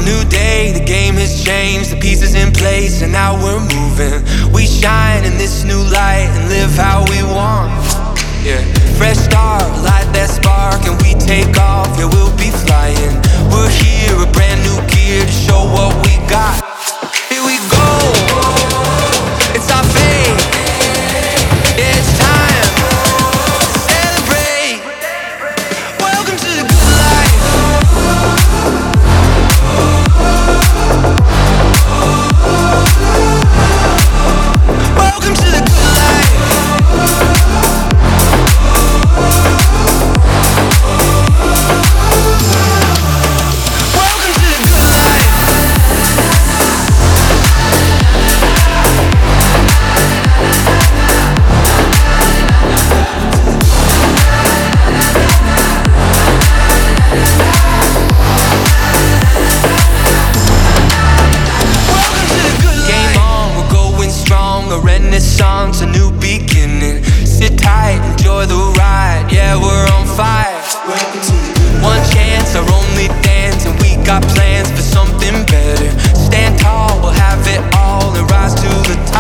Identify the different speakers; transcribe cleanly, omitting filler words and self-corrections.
Speaker 1: new day, the game has changed, the pieces in place, and now we're moving. We shine in this new light and live how we want. Yeah, fresh start, light that spark, and we take off. Yeah, we'll be flying. We're here, a brand new gear to show what we got. Here we go. It's our fate. Yeah, it's time to celebrate. Welcome to the good life. Welcome to the good life. Welcome to the good life. Welcome to the good life. Game on, we're going strong, a renaissance, a new beginning. Sit tight, enjoy the ride, yeah, we're on fire. Welcome to the good life. One chance, our only dance, and we got plans for something better. Stand tall, we'll have it all, and rise to the top.